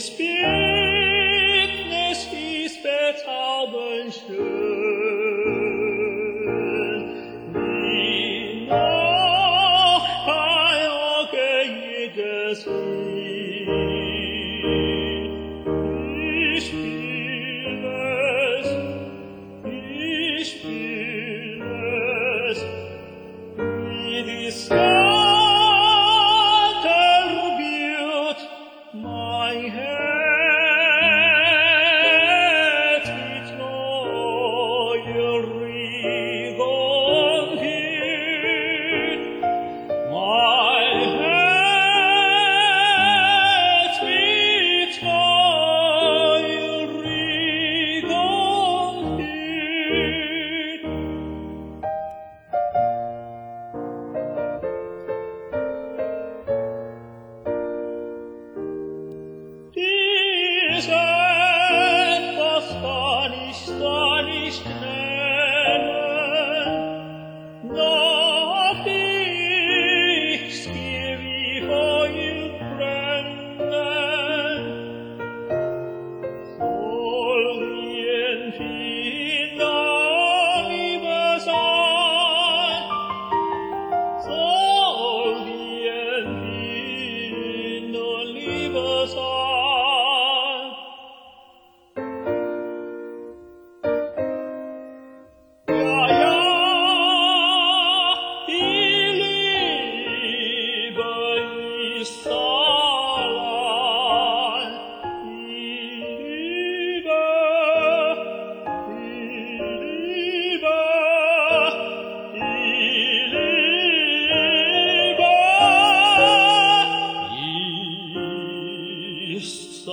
Bildnis ist bezaubernd schön, wie noch kein Auge je gesehen. Ich will es, wie die Sonne erbiert mein Herz mit neuer Regung hin. Mein Herz mit neuer Regung hin. Dies etwas kann ich da nicht nennen, doch ich's gehe wie Feuer brennen. Soll ein Kinder Liebe sein, soll ein Kinder Liebe sein. Ja, ja, die Liebe ist allein. Die Liebe, die Liebe, die Liebe ist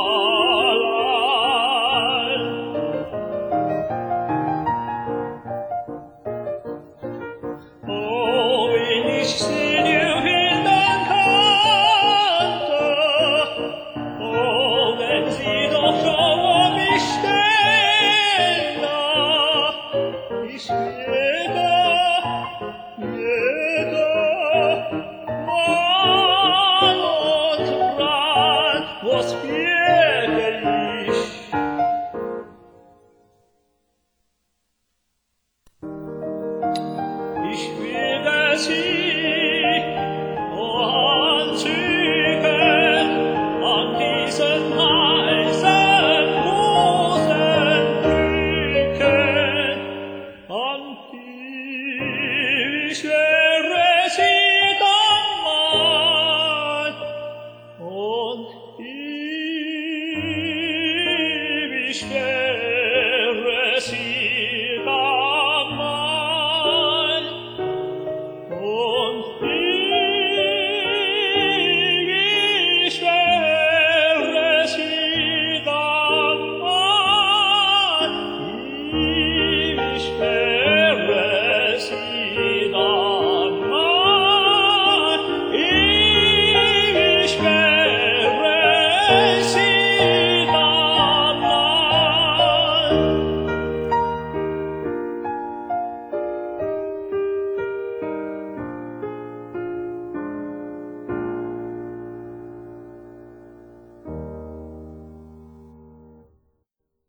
allein. Oh, wenn ich sie dir finden könnte, oh, wenn sie doch schon vor mich stände, ich jede Mann und Tran, was birge ich? Ich will sie anzügen an diesen heißen Rosenbrücken, an die ich